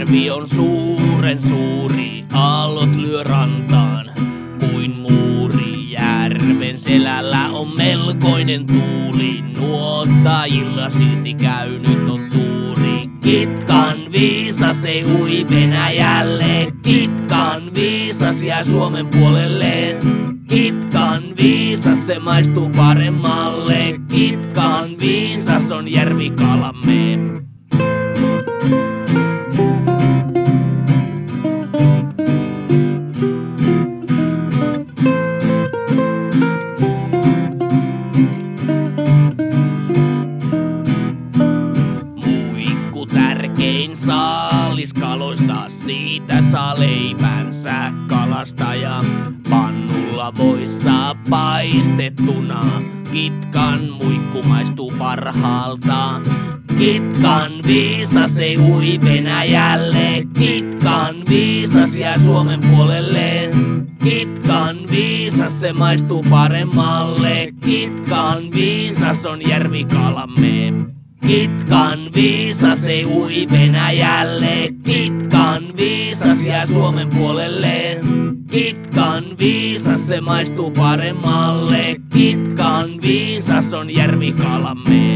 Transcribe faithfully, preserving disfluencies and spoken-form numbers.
järvi on suuren suuri, aallot lyö rantaan kuin muuri. Järven selällä on melkoinen tuuli, nuottajilla silti käynyt on tuuri. Kitkan viisas ei ui Venäjälle, Kitkan viisas jää Suomen puolelle. Kitkan viisas se maistuu paremmalle, Kitkan viisas on järvikalamme. Muikku tärkein saalis kaloista, siitä saa leipänsä kalastaja. Pannulla voissa paistettuna, Kitkan muikku maistuu parhaalta. Kitkan viisas ei ui Venäjälle, Kitkan viisas jää Suomen puolelle. Kitkan viisas se maistuu paremmalle, Kitkan viisas on järvikalamme. Kitkan viisas ei ui Venäjälle, Kitkan viisas jää Suomen puolelle. Kitkan viisas se maistuu paremmalle, Kitkan viisas on järvikalamme.